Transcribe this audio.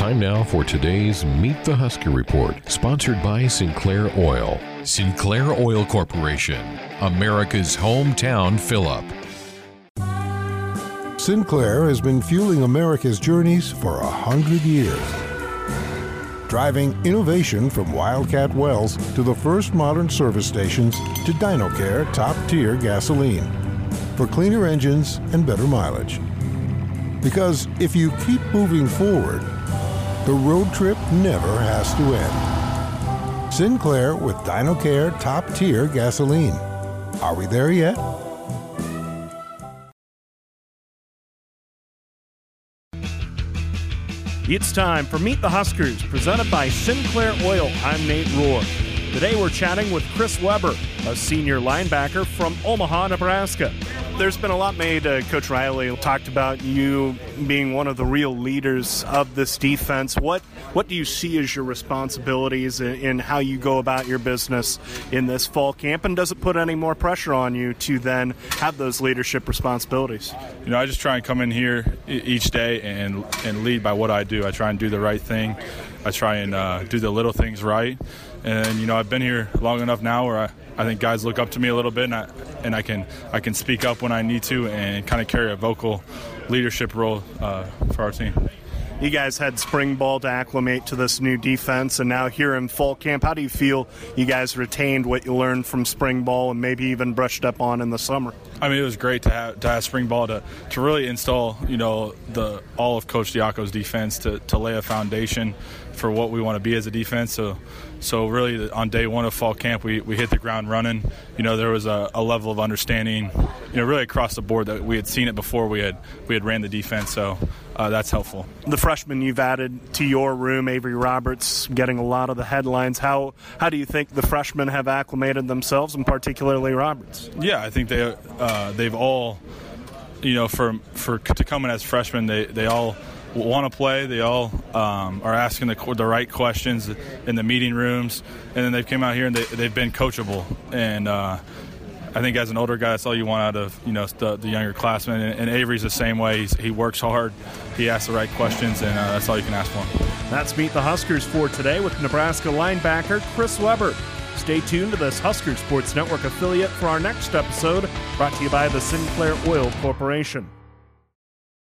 Time now for today's Meet the Husker Report, sponsored by Sinclair Oil. Sinclair Oil Corporation, America's hometown fill-up. Sinclair has been fueling America's journeys for 100 years. Driving innovation from Wildcat Wells to the first modern service stations to DinoCare top-tier gasoline for cleaner engines and better mileage. Because if you keep moving forward, the road trip never has to end. Sinclair with DinoCare top-tier gasoline. Are we there yet? It's time for Meet the Huskers, presented by Sinclair Oil. I'm Nate Rohr. Today we're chatting with Chris Weber, a senior linebacker from Omaha, Nebraska. There's been a lot made. Coach Riley talked about you being one of the real leaders of this defense. What do you see as your responsibilities in how you go about your business in this fall camp, and does it put any more pressure on you to then have those leadership responsibilities? You know, I just try and come in here each day and lead by what I do. I try and do the right thing. I try and do the little things right. And, you know, I've been here long enough now where I think guys look up to me a little bit, and I can speak up when I need to and kind of carry a vocal leadership role for our team. You guys had spring ball to acclimate to this new defense, and now here in fall camp, how do you feel you guys retained what you learned from spring ball and maybe even brushed up on in the summer? I mean, it was great to have spring ball to really install, you know, all of Coach Diaco's defense to lay a foundation for what we want to be as a defense. So really on day one of fall camp, we hit the ground running. You know, there was a level of understanding, you know, really across the board that we had seen it before we had ran the defense. So that's helpful. The freshmen you've added to your room, Avery Roberts, getting a lot of the headlines. How do you think the freshmen have acclimated themselves, and particularly Roberts? Yeah, I think they've all, you know, to come in as freshmen, they all want to play. They all are asking the right questions in the meeting rooms, and then they've come out here and they've been coachable. And I think as an older guy, that's all you want out of, you know, the younger classmen. And Avery's the same way. He works hard. He asks the right questions, and that's all you can ask for him. That's Meet the Huskers for today with Nebraska linebacker Chris Weber. Stay tuned to this Husker Sports Network affiliate for our next episode, brought to you by the Sinclair Oil Corporation.